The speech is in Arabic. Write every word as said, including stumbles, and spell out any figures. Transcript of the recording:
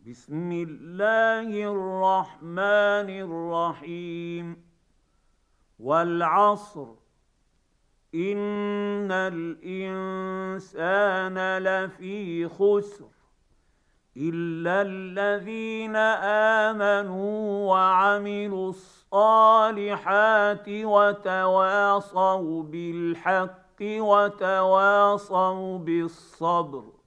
بسم الله الرحمن الرحيم. والعصر إن الإنسان لفي خسر إلا الذين آمنوا وعملوا الصالحات وتواصوا بالحق وتواصوا بالصبر.